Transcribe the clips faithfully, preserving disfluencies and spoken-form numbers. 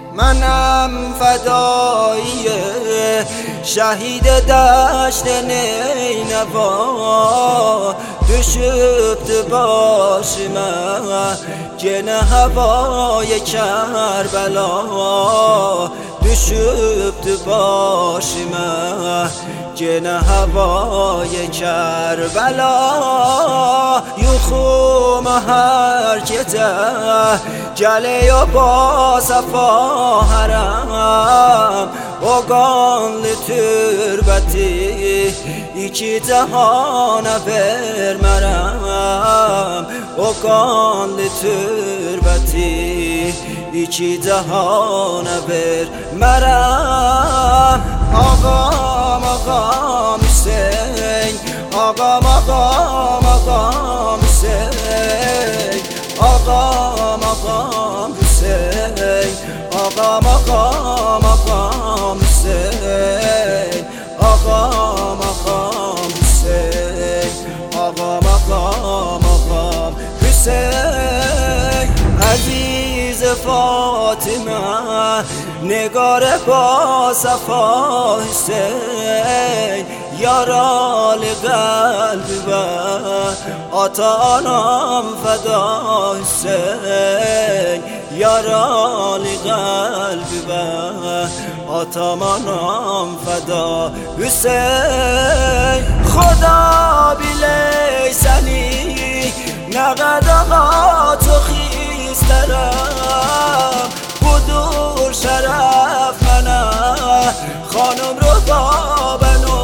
منم فدایی شهید دشت نینوا düşüptü başıma gene havaya Kerbela düşüptü başıma gene havaya Kerbela yuxuma her gece geliyor ba safa haram o qanlı türbəti iki cahana vermərəm o qanlı türbəti iki cahana vermərəm ağam ağam Hüseyin ağam ağam ağam Hüseyin ağam ağam Hüseyin ağam ağam ağam Hüseyin ağam ağam Hüseyin ağam ağam ağam Hüseyin aziz Fatıma نگار با صفا حسین یارال قلب و آتانم فدا حسین یارال قلب و آتانم فدا حسین خدا بیلیسنی نقد آقا تو خیسترم بدور شرف منه خانم رو با بنو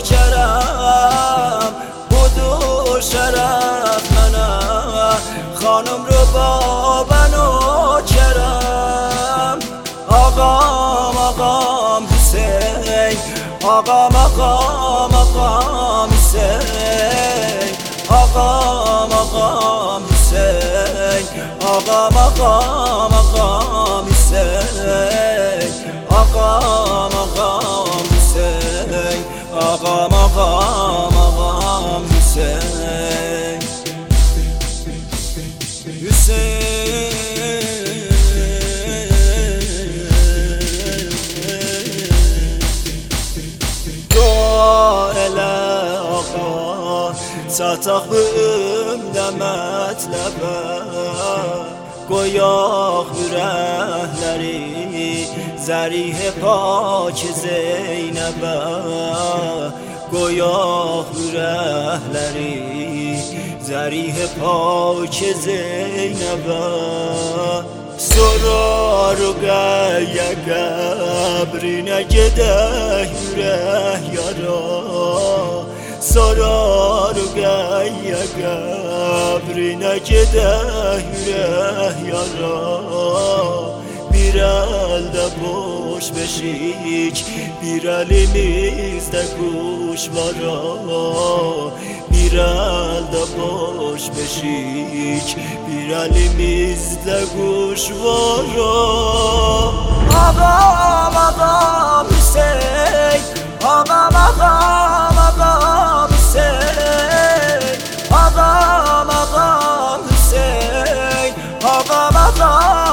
کرم بدور شرف منه خانم رو با بنو کرم آقام آقام حسین آقام آقام آقام حسین آقام آقام حسین آقام آقام آقام حسین آقام آقام حسین آقام آقام آقام حسین حسین Çataqlığımda mətləbə Qoyaq ürəkləri Zərih-i pak Zeynəbə Qoyaq ürəkləri Zərih-i pak Zeynəbə Sorar o qəyə qəbrinə gedək ürək yara Sorar o qəyə qəbrinə gedək ürək yara Bir əldə boş beşik Bir əlimizdə quş vara Bir əldə boş beşik Bir əlimizdə quş vara Ağam ağam Hüseyin Ağam ağam ağam Hüseyin Ağam ağam Hüseyin Ağam ağam